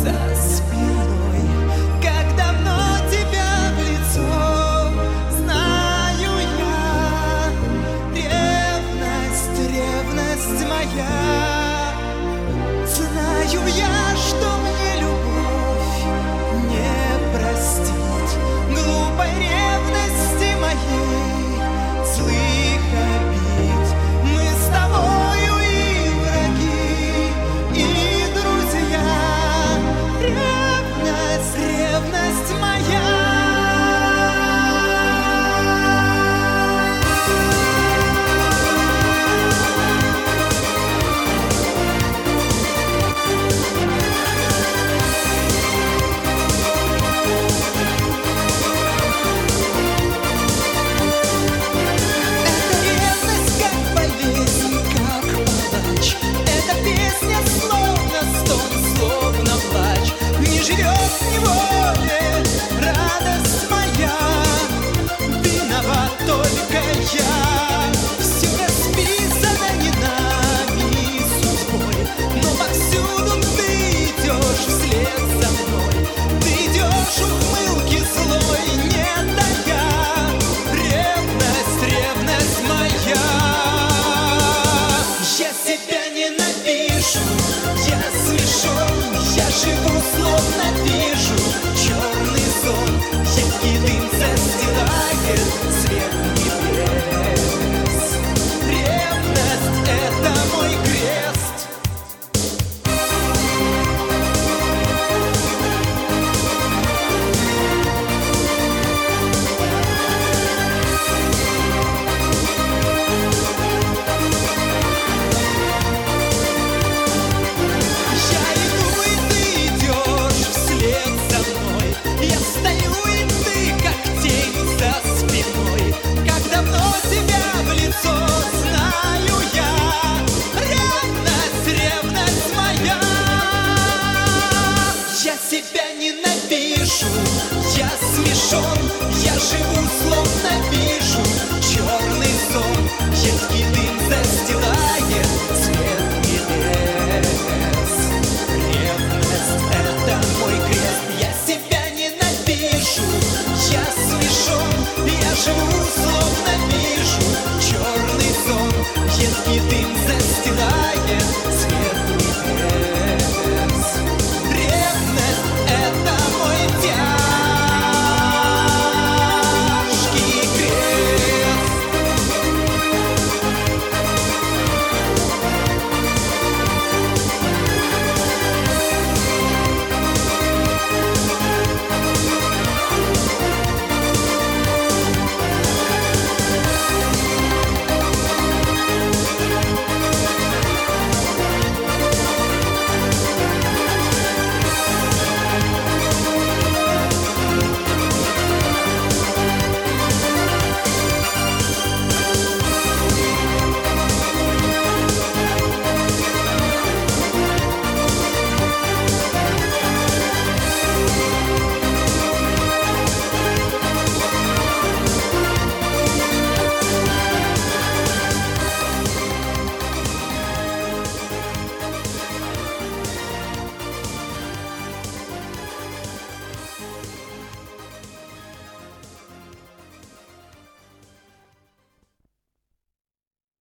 за спиной. Как давно тебя в лицо знаю я. Ревность, ревность моя. Знаю я, что мне любовь не простит глупой ревности моей, злых обид. Мы с тобою и враги, и друзья. Ревность, ревность моя. Живет в неволе радость моя, виноват только я. Все расписано не нами судьбой, но повсюду ты идешь вслед за мной. Ты идешь ухмылки злой, не тая. Ревность, ревность моя. Я себя ненавижу, я смешон, я живу словно вижу черный сон. Едкий дым застилает свет небес. Ревность — это мой крест. Себя ненавижу, я смешон, я живу словно вижу черный